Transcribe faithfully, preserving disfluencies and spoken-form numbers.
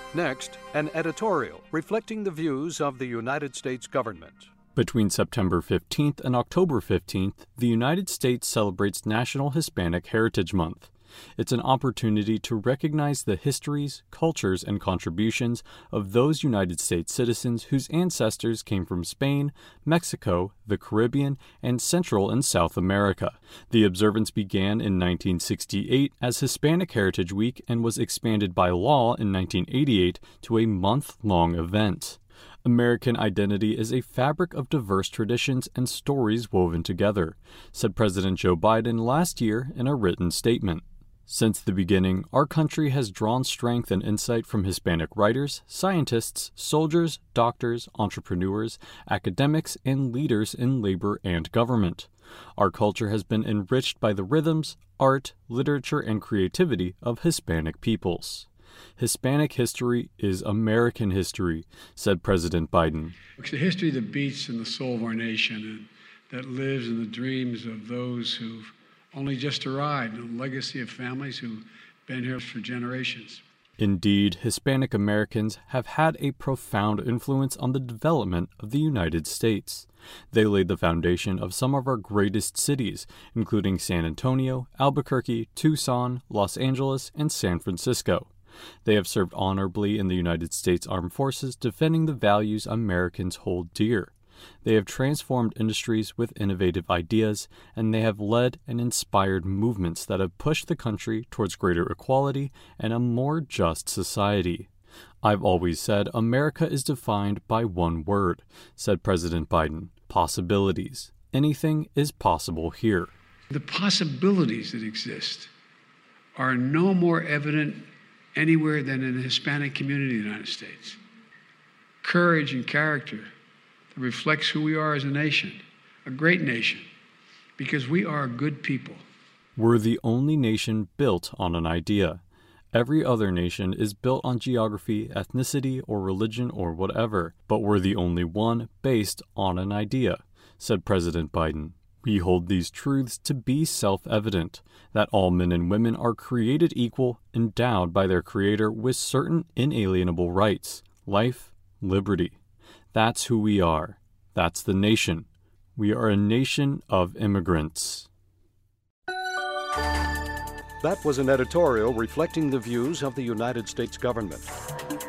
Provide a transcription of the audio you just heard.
Next, an editorial reflecting the views of the United States government. Between September fifteenth and October fifteenth, the United States celebrates National Hispanic Heritage Month. It's an opportunity to recognize the histories, cultures, and contributions of those United States citizens whose ancestors came from Spain, Mexico, the Caribbean, and Central and South America. The observance began in nineteen sixty-eight as Hispanic Heritage Week and was expanded by law in nineteen eighty-eight to a month-long event. American identity is a fabric of diverse traditions and stories woven together, said President Joe Biden last year in a written statement. Since the beginning, our country has drawn strength and insight from Hispanic writers, scientists, soldiers, doctors, entrepreneurs, academics, and leaders in labor and government. Our culture has been enriched by the rhythms, art, literature, and creativity of Hispanic peoples. Hispanic history is American history, said President Biden. It's a history that beats in the soul of our nation and that lives in the dreams of those who've only just arrived, a legacy of families who've been here for generations. Indeed, Hispanic Americans have had a profound influence on the development of the United States. They laid the foundation of some of our greatest cities, including San Antonio, Albuquerque, Tucson, Los Angeles, and San Francisco. They have served honorably in the United States Armed Forces, defending the values Americans hold dear. They have transformed industries with innovative ideas, and they have led and inspired movements that have pushed the country towards greater equality and a more just society. I've always said America is defined by one word, said President Biden: possibilities. Anything is possible here. The possibilities that exist are no more evident anywhere than in the Hispanic community in the United States. Courage and character that reflects who we are as a nation, a great nation, because we are a good people. We're the only nation built on an idea. Every other nation is built on geography, ethnicity, or religion, or whatever, but we're the only one based on an idea, said President Biden. We hold these truths to be self-evident, that all men and women are created equal, endowed by their Creator with certain inalienable rights, life, liberty. That's who we are. That's the nation. We are a nation of immigrants. That was an editorial reflecting the views of the United States government.